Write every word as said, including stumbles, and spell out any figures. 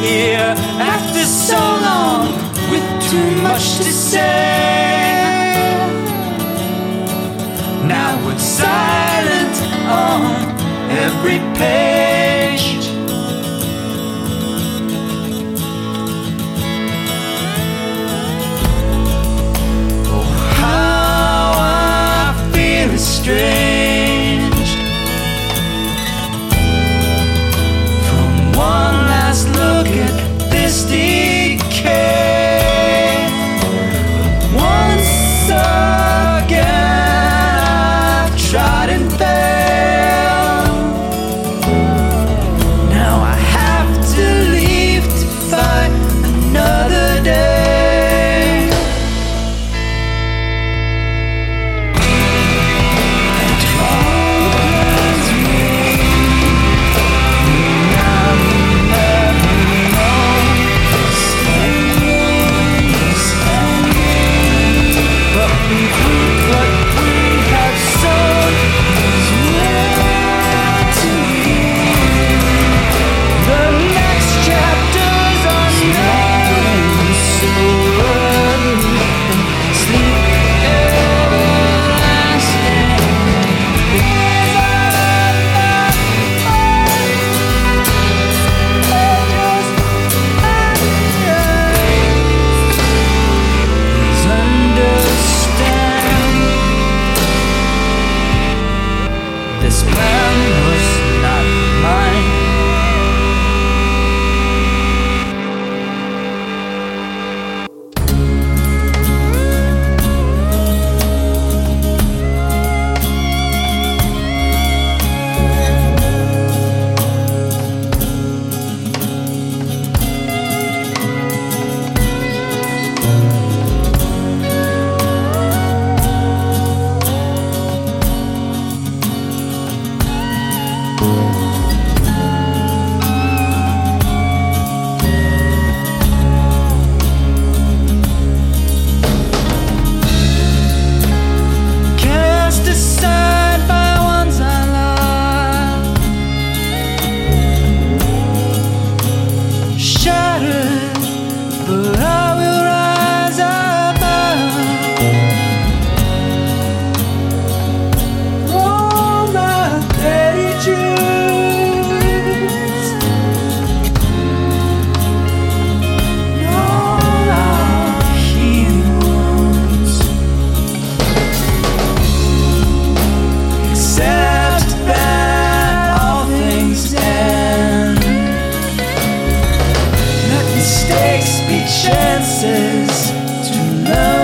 here after so long with too much to say. Now it's silent on every page. Oh, how I feel estranged from one last look at this decay. Once again I've tried and failed. Now I have to leave to fight another day. And troubles me, and I'm never known stains and but we reap what we have sown is yet to reap. The next chapters are known, so early and sleep everlasting. These are Please understand, this plan was not mine. Cast aside by ones I love, shattered, but I will rise above. All my petty Jews, all our heroes, except that all things end. Let mistakes be chances to learn.